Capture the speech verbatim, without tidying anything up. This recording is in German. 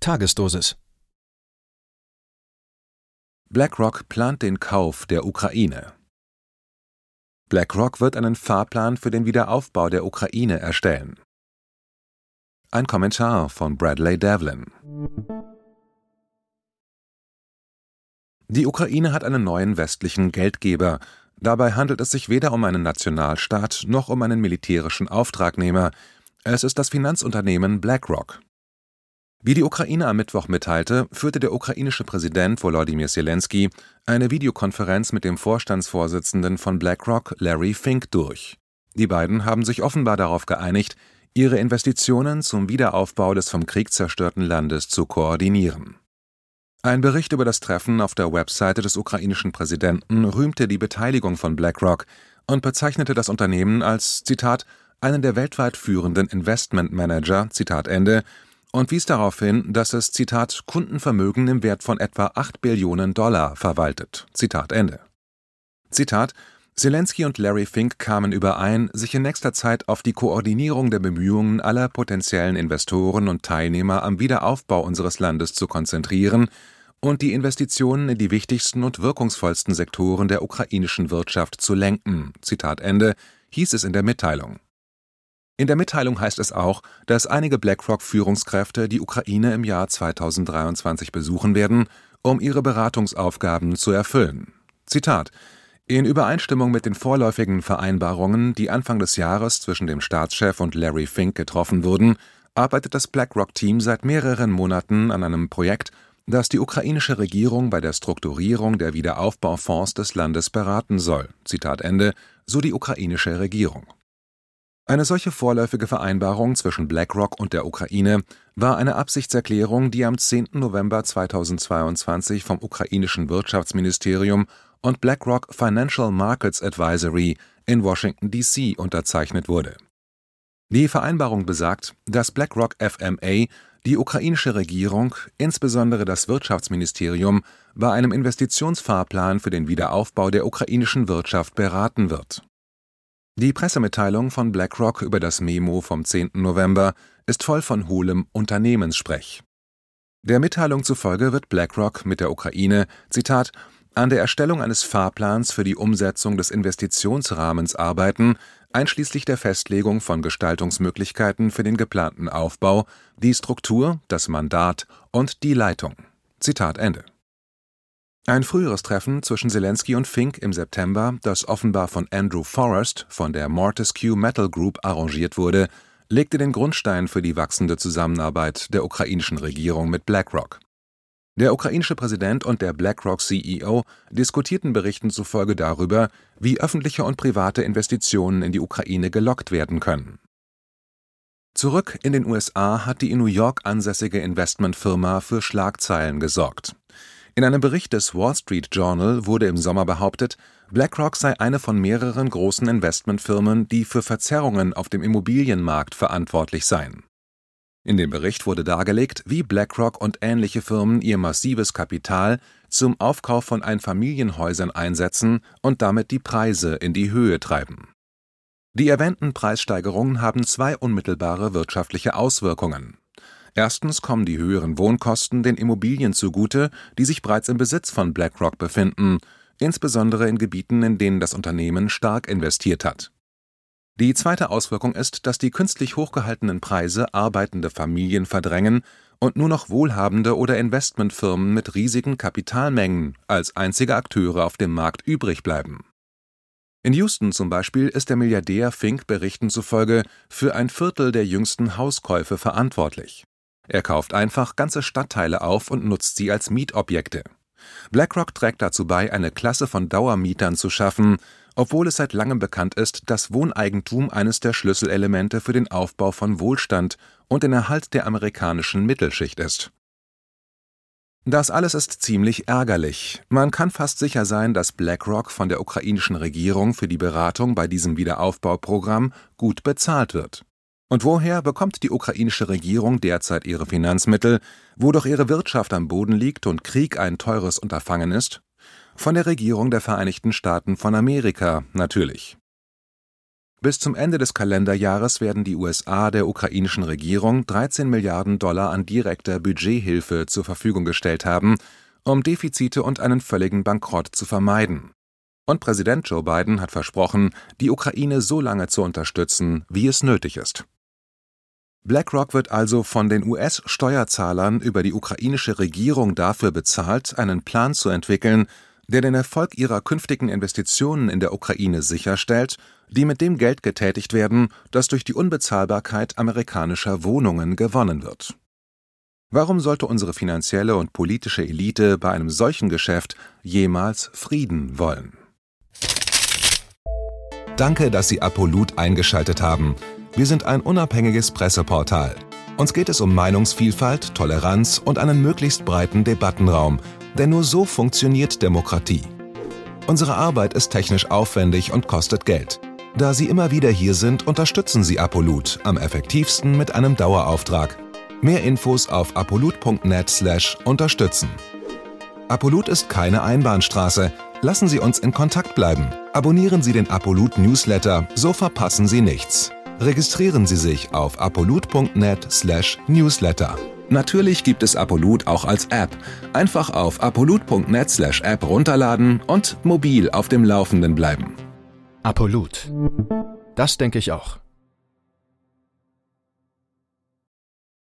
Tagesdosis. BlackRock plant den Kauf der Ukraine. BlackRock wird einen Fahrplan für den Wiederaufbau der Ukraine erstellen. Ein Kommentar von Bradley Devlin. Die Ukraine hat einen neuen westlichen Geldgeber. Dabei handelt es sich weder um einen Nationalstaat noch um einen militärischen Auftragnehmer. Es ist das Finanzunternehmen BlackRock. Wie die Ukraine am Mittwoch mitteilte, führte der ukrainische Präsident Volodymyr Zelensky eine Videokonferenz mit dem Vorstandsvorsitzenden von BlackRock, Larry Fink, durch. Die beiden haben sich offenbar darauf geeinigt, ihre Investitionen zum Wiederaufbau des vom Krieg zerstörten Landes zu koordinieren. Ein Bericht über das Treffen auf der Webseite des ukrainischen Präsidenten rühmte die Beteiligung von BlackRock und bezeichnete das Unternehmen als, Zitat, einen der weltweit führenden Investmentmanager, Zitat Ende, und wies darauf hin, dass es, Zitat, Kundenvermögen im Wert von etwa acht Billionen Dollar verwaltet, Zitat Ende. Zitat, Zelensky und Larry Fink kamen überein, sich in nächster Zeit auf die Koordinierung der Bemühungen aller potenziellen Investoren und Teilnehmer am Wiederaufbau unseres Landes zu konzentrieren und die Investitionen in die wichtigsten und wirkungsvollsten Sektoren der ukrainischen Wirtschaft zu lenken, Zitat Ende, hieß es in der Mitteilung. In der Mitteilung heißt es auch, dass einige BlackRock-Führungskräfte die Ukraine im Jahr zweitausenddreiundzwanzig besuchen werden, um ihre Beratungsaufgaben zu erfüllen. Zitat: In Übereinstimmung mit den vorläufigen Vereinbarungen, die Anfang des Jahres zwischen dem Staatschef und Larry Fink getroffen wurden, arbeitet das BlackRock-Team seit mehreren Monaten an einem Projekt, das die ukrainische Regierung bei der Strukturierung der Wiederaufbaufonds des Landes beraten soll. Zitat Ende, so die ukrainische Regierung. Eine solche vorläufige Vereinbarung zwischen BlackRock und der Ukraine war eine Absichtserklärung, die am zehnten November zweitausendzweiundzwanzig vom ukrainischen Wirtschaftsministerium und BlackRock Financial Markets Advisory in Washington D C unterzeichnet wurde. Die Vereinbarung besagt, dass BlackRock F M A die ukrainische Regierung, insbesondere das Wirtschaftsministerium, bei einem Investitionsfahrplan für den Wiederaufbau der ukrainischen Wirtschaft beraten wird. Die Pressemitteilung von BlackRock über das Memo vom zehnten November ist voll von hohlem Unternehmenssprech. Der Mitteilung zufolge wird BlackRock mit der Ukraine, Zitat, an der Erstellung eines Fahrplans für die Umsetzung des Investitionsrahmens arbeiten, einschließlich der Festlegung von Gestaltungsmöglichkeiten für den geplanten Aufbau, die Struktur, das Mandat und die Leitung. Zitat Ende. Ein früheres Treffen zwischen Zelensky und Fink im September, das offenbar von Andrew Forrest von der Montesquieu Metal Group arrangiert wurde, legte den Grundstein für die wachsende Zusammenarbeit der ukrainischen Regierung mit BlackRock. Der ukrainische Präsident und der BlackRock-C E O diskutierten Berichten zufolge darüber, wie öffentliche und private Investitionen in die Ukraine gelockt werden können. Zurück in den U S A hat die in New York ansässige Investmentfirma für Schlagzeilen gesorgt. In einem Bericht des Wall Street Journal wurde im Sommer behauptet, BlackRock sei eine von mehreren großen Investmentfirmen, die für Verzerrungen auf dem Immobilienmarkt verantwortlich seien. In dem Bericht wurde dargelegt, wie BlackRock und ähnliche Firmen ihr massives Kapital zum Aufkauf von Einfamilienhäusern einsetzen und damit die Preise in die Höhe treiben. Die erwähnten Preissteigerungen haben zwei unmittelbare wirtschaftliche Auswirkungen. Erstens kommen die höheren Wohnkosten den Immobilien zugute, die sich bereits im Besitz von BlackRock befinden, insbesondere in Gebieten, in denen das Unternehmen stark investiert hat. Die zweite Auswirkung ist, dass die künstlich hochgehaltenen Preise arbeitende Familien verdrängen und nur noch wohlhabende oder Investmentfirmen mit riesigen Kapitalmengen als einzige Akteure auf dem Markt übrig bleiben. In Houston zum Beispiel ist der Milliardär Fink Berichten zufolge für ein Viertel der jüngsten Hauskäufe verantwortlich. Er kauft einfach ganze Stadtteile auf und nutzt sie als Mietobjekte. BlackRock trägt dazu bei, eine Klasse von Dauermietern zu schaffen, obwohl es seit langem bekannt ist, dass Wohneigentum eines der Schlüsselelemente für den Aufbau von Wohlstand und den Erhalt der amerikanischen Mittelschicht ist. Das alles ist ziemlich ärgerlich. Man kann fast sicher sein, dass BlackRock von der ukrainischen Regierung für die Beratung bei diesem Wiederaufbauprogramm gut bezahlt wird. Und woher bekommt die ukrainische Regierung derzeit ihre Finanzmittel, wo doch ihre Wirtschaft am Boden liegt und Krieg ein teures Unterfangen ist? Von der Regierung der Vereinigten Staaten von Amerika natürlich. Bis zum Ende des Kalenderjahres werden die U S A der ukrainischen Regierung dreizehn Milliarden Dollar an direkter Budgethilfe zur Verfügung gestellt haben, um Defizite und einen völligen Bankrott zu vermeiden. Und Präsident Joe Biden hat versprochen, die Ukraine so lange zu unterstützen, wie es nötig ist. BlackRock wird also von den U S-Steuerzahlern über die ukrainische Regierung dafür bezahlt, einen Plan zu entwickeln, der den Erfolg ihrer künftigen Investitionen in der Ukraine sicherstellt, die mit dem Geld getätigt werden, das durch die Unbezahlbarkeit amerikanischer Wohnungen gewonnen wird. Warum sollte unsere finanzielle und politische Elite bei einem solchen Geschäft jemals Frieden wollen? Danke, dass Sie Apollut eingeschaltet haben. Wir sind ein unabhängiges Presseportal. Uns geht es um Meinungsvielfalt, Toleranz und einen möglichst breiten Debattenraum, denn nur so funktioniert Demokratie. Unsere Arbeit ist technisch aufwendig und kostet Geld. Da Sie immer wieder hier sind, unterstützen Sie Apollut am effektivsten mit einem Dauerauftrag. Mehr Infos auf apollut punkt net slash unterstützen. Apollut ist keine Einbahnstraße. Lassen Sie uns in Kontakt bleiben. Abonnieren Sie den Apollut Newsletter, so verpassen Sie nichts. Registrieren Sie sich auf apollut punkt net slash newsletter. Natürlich gibt es Apollut auch als App. Einfach auf apollut punkt net slash app runterladen und mobil auf dem Laufenden bleiben. Apollut. Das denke ich auch.